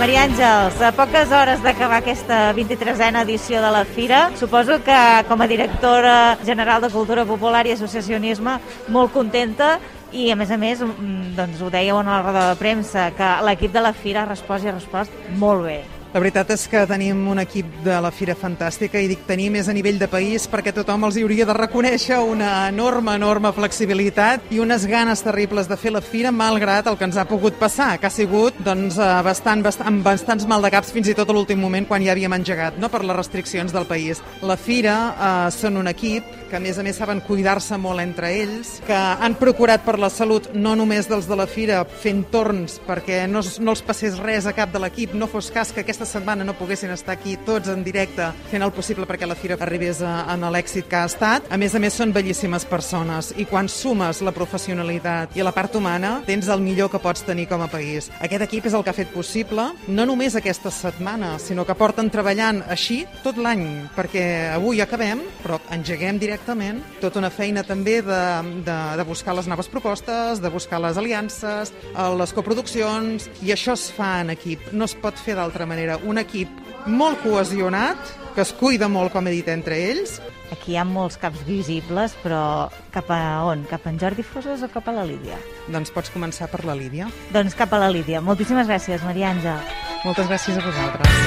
Maria Àngels, a poques hores d'acabar aquesta 23a edició de la Fira, suposo que com a directora general de Cultura Popular i Associacionisme molt contenta i, a més, doncs, ho dèieu en la roda de premsa, que l'equip de la Fira ha respost molt bé. La veritat és que tenim un equip de la Fira fantàstica i dic tenim més a nivell de país perquè tothom els hauria de reconèixer una enorme flexibilitat i unes ganes terribles de fer la Fira malgrat el que ens ha pogut passar, que ha sigut doncs, amb bastants maldecaps fins i tot a l'últim moment quan ja havíem engegat, no, per les restriccions del país. La Fira són un equip que a més saben cuidar-se molt entre ells, que han procurat per la salut no només dels de la Fira fent torns perquè no els passés res a cap de l'equip, no fos cas que aquesta setmana no poguessin estar aquí tots en directe fent el possible perquè la Fira arribés a l'èxit que ha estat. A més, són bellíssimes persones i quan sumes la professionalitat i la part humana tens el millor que pots tenir com a país. Aquest equip és el que ha fet possible no només aquesta setmana, sinó que porten treballant així tot l'any, perquè avui acabem, però engeguem directament tota una feina també de buscar les noves propostes, de buscar les aliances, les coproduccions, i això es fa en equip, no es pot fer d'altra manera. Un equip molt cohesionat, que es cuida molt, com he dit, entre ells. Aquí hi ha molts caps visibles, però cap a on? Cap a en Jordi Fossas o cap a la Lídia? Doncs pots començar per la Lídia. Doncs cap a la Lídia. Moltíssimes gràcies, Maria Àngels. Moltes gràcies a vosaltres.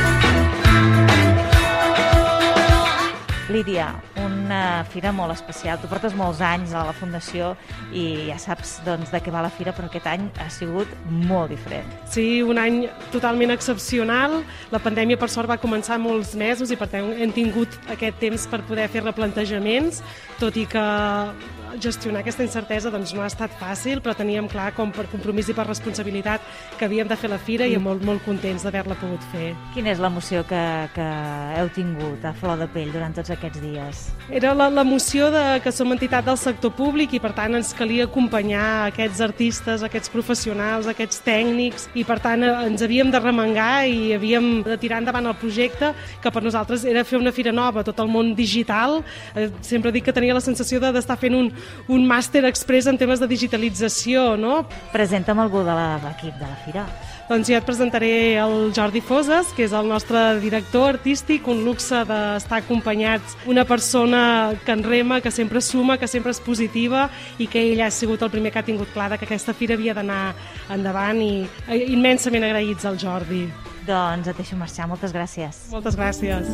Lídia, una fira molt especial. Tu portes molts anys a la Fundació i ja saps doncs, de què va la fira, però aquest any ha sigut molt diferent. Sí, un any totalment excepcional. La pandèmia, per sort, va començar molts mesos i per tant hem tingut aquest temps per poder fer replantejaments, tot i que gestionar aquesta incertesa doncs, no ha estat fàcil, però teníem clar com per compromís i per responsabilitat que havíem de fer la fira i molt contents d'haver-la pogut fer. Quina és l'emoció que heu tingut a flor de pell durant tots aquests dies? Era l'emoció que som entitat del sector públic i per tant ens calia acompanyar aquests artistes, aquests professionals, aquests tècnics i per tant ens havíem de remengar i havíem de tirar endavant el projecte que per nosaltres era fer una fira nova, tot el món digital. Sempre dic que tenia la sensació d'estar fent un màster express en temes de digitalització, no? Presenta'm algú de l'equip de la fira. Doncs jo et presentaré el Jordi Fossas, que és el nostre director artístic, un luxe d'estar acompanyats, una persona que en rema, que sempre suma, que sempre és positiva i que ell ha sigut el primer que ha tingut clar que aquesta fira havia d'anar endavant i immensament agraïts al Jordi. Doncs et deixo marxar, moltes gràcies. Moltes gràcies.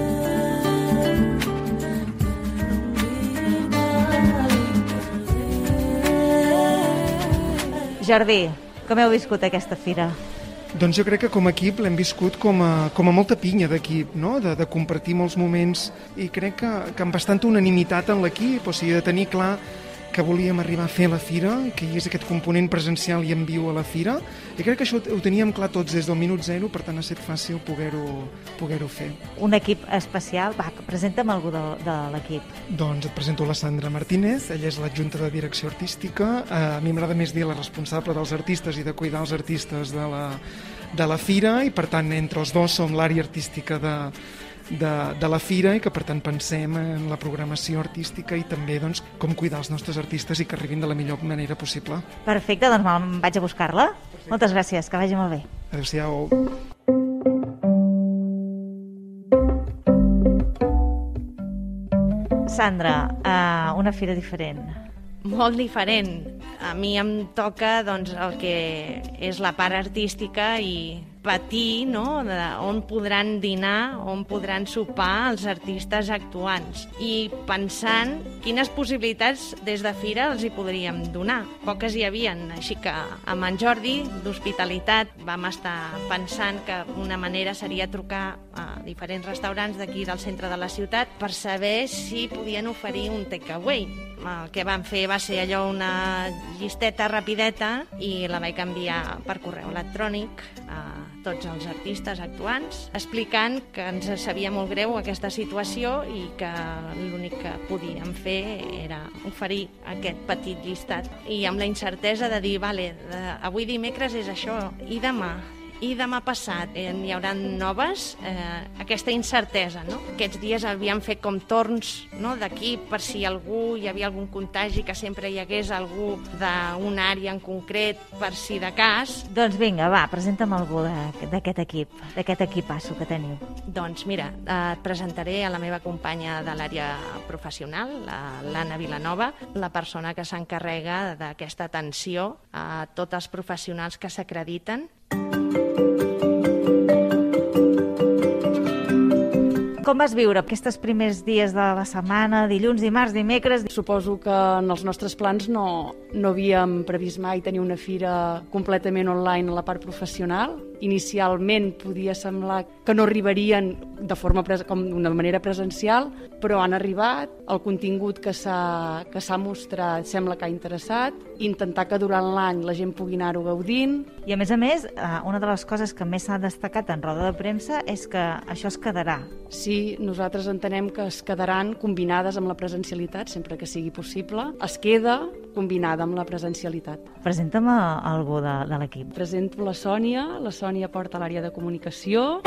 Jordi, com heu viscut aquesta fira? Doncs jo crec que com a equip l'hem viscut com a molta pinya d'equip, no? de compartir molts moments i crec que amb bastanta unanimitat en l'equip, o sigui, de tenir clar que volíem arribar a fer la fira, que hi hagués aquest component presencial i en viu a la fira, i crec que això ho teníem clar tots des del minut zero, per tant ha estat fàcil poder-ho fer. Un equip especial, va, presenta'm algú de l'equip. Doncs et presento la Sandra Martínez, ella és l'adjunta de direcció artística, a mi m'agrada més dir la responsable dels artistes i de cuidar els artistes de la fira, i per tant entre els dos som l'àrea artística de la fira i que per tant pensem en la programació artística i també doncs, com cuidar els nostres artistes i que arribin de la millor manera possible. Perfecte, doncs me'n vaig a buscar-la. Moltes gràcies, que vagi molt bé. Adéu-siau. Sandra, una fira diferent. Molt diferent. A mi em toca doncs, el que és la part artística i patir, no?, on podran dinar, on podran sopar els artistes actuants i pensant quines possibilitats des de fira els hi podríem donar. Poques hi havien, així que amb en Jordi d'Hospitalitat vam estar pensant que una manera seria trucar a diferents restaurants d'aquí del centre de la ciutat per saber si podien oferir un takeaway. El que vam fer va ser allò una llisteta rapideta i la vaig enviar per correu electrònic a tots els artistes actuants, explicant que ens sabia molt greu aquesta situació i que l'únic que podíem fer era oferir aquest petit llistat. I amb la incertesa de dir, vale, avui dimecres és això, i demà, i demà passat n'hi haurà noves, aquesta incertesa, no? Aquests dies havíem fet com torns, no?, d'equip per si hi havia algun contagi, que sempre hi hagués algú d'una àrea en concret per si de cas. Doncs vinga, va, presenta'm algú d'aquest equip, d'aquest equipasso que teniu. Doncs mira, et presentaré a la meva companya de l'àrea professional, l'Anna Vilanova, la persona que s'encarrega d'aquesta atenció a tots els professionals que s'acrediten. Com vas viure aquests primers dies de la setmana, dilluns, dimarts, dimecres? Suposo que en els nostres plans no havíem previst mai tenir una fira completament online a la part professional. Inicialment podia semblar que no arribarien com d'una manera presencial, però han arribat. El contingut que s'ha mostrat sembla que ha interessat. Intentar que durant l'any la gent pugui anar-ho gaudint. I a més, una de les coses que més s'ha destacat en roda de premsa és que això es quedarà. Sí, nosaltres entenem que es quedaran combinades amb la presencialitat, sempre que sigui possible. Es queda combinada amb la presencialitat. Presenta'm algú de l'equip. Presento la Sònia porta l'àrea de comunicació.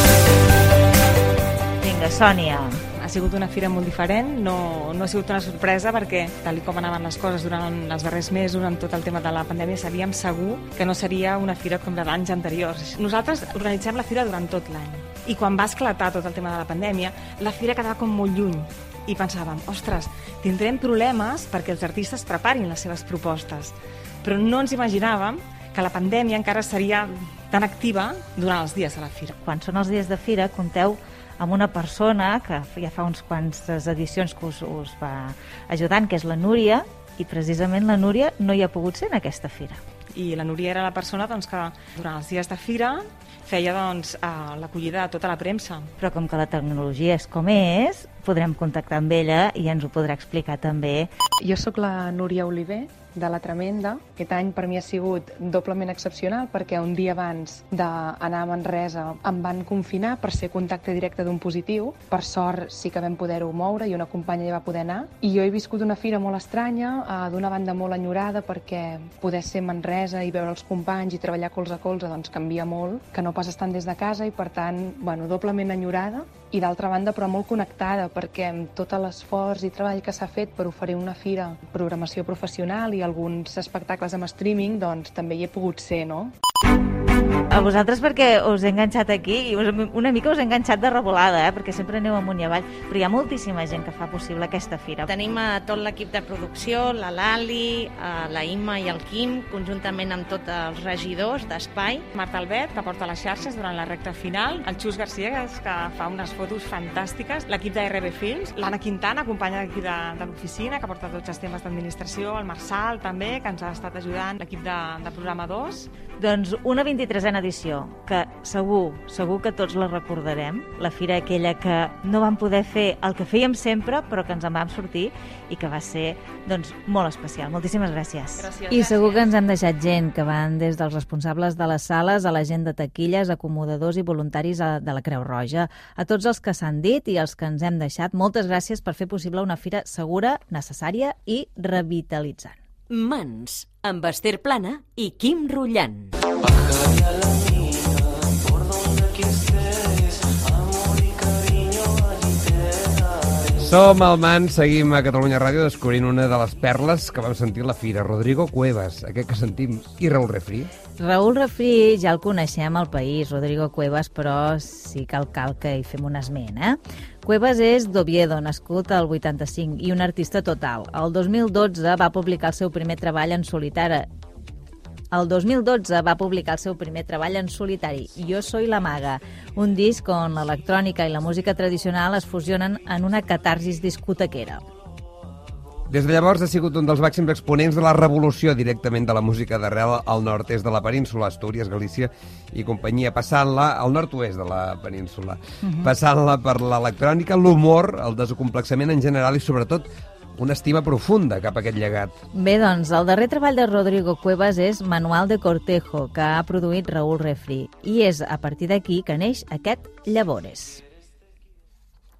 Vinga, Sònia. Ha sigut una fira molt diferent, no ha sigut una sorpresa perquè, tal com anaven les coses durant els darrers mesos, amb tot el tema de la pandèmia, sabíem segur que no seria una fira com d'anys anteriors. Nosaltres organitzem la fira durant tot l'any i quan va esclatar tot el tema de la pandèmia, la fira quedava com molt lluny i pensàvem, ostres, tindrem problemes perquè els artistes preparin les seves propostes, però no ens imaginàvem que la pandèmia encara seria tan activa durant els dies de la fira. Quan són els dies de fira, compteu amb una persona que ja fa uns quantes edicions que us va ajudant, que és la Núria, i precisament la Núria no hi ha pogut ser en aquesta fira. I la Núria era la persona que durant els dies de fira feia l'acollida de tota la premsa. Però com que la tecnologia és com és, podrem contactar amb ella i ens ho podrà explicar també. Jo sóc la Núria Oliver, de La Tremenda. Aquest any per mi ha sigut doblement excepcional perquè un dia abans d'anar a Manresa em van confinar per ser contacte directe d'un positiu. Per sort sí que vam poder-ho moure i una companya hi va poder anar. I jo he viscut una fira molt estranya, d'una banda molt enyorada perquè poder ser a Manresa i veure els companys i treballar colze a colze doncs canvia molt, que no pas estant des de casa i per tant, doblement enyorada. I d'altra banda, però molt connectada, perquè amb tot l'esforç i treball que s'ha fet per oferir una fira, programació professional i alguns espectacles amb streaming, doncs també hi he pogut ser, no? A vosaltres perquè us he enganxat aquí i una mica us he enganxat de revolada, perquè sempre aneu amunt i avall, però hi ha moltíssima gent que fa possible aquesta fira. Tenim tot l'equip de producció, la Lali, la Imma i el Quim, conjuntament amb tots els regidors d'Espai. Marta Albet, que porta les xarxes durant la recta final, el Xus Garcia, que fa unes fotos fantàstiques, l'equip de RB Films, l'Anna Quintana, companya d'aquí de l'oficina, que porta tots els temes d'administració, el Marçal també, que ens ha estat ajudant, l'equip de programadors. Doncs una 23a edició, que segur que tots la recordarem, la fira aquella que no vam poder fer el que fèiem sempre, però que ens en vam sortir i que va ser molt especial. Moltíssimes gràcies. I segur que ens han deixat gent, que van des dels responsables de les sales a la gent de taquilles, acomodadors i voluntaris de la Creu Roja. A tots els que s'han dit i els que ens hem deixat, moltes gràcies per fer possible una fira segura, necessària i revitalitzant. Mans, amb Esther Plana i Quim Rullant. Som al Mans, seguim a Catalunya Ràdio descobrint una de les perles que vam sentir a la fira, Rodrigo Cuevas, aquest que sentim, i Raúl Refri. Raúl Refri ja el coneixem al país, Rodrigo Cuevas, però sí que cal que hi fem un esment, Cuevas és d'Oviedo, nascut al 85 i un artista total. El 2012 va publicar el seu primer treball en solitari. Jo soy la maga, un disc on l'electrònica i la música tradicional es fusionen en una catarsis discotequera. Des de llavors ha sigut un dels màxims exponents de la revolució directament de la música d'arrel al nord-est de la península, Astúries, Galícia i companyia, passant-la al nord-oest de la península, passant-la per l'electrònica, l'humor, el desacomplexament en general i sobretot una estima profunda cap a aquest llegat. Bé, doncs, el darrer treball de Rodrigo Cuevas és Manual de Cortejo, que ha produït Raúl Refri, i és a partir d'aquí que neix aquest Llavores.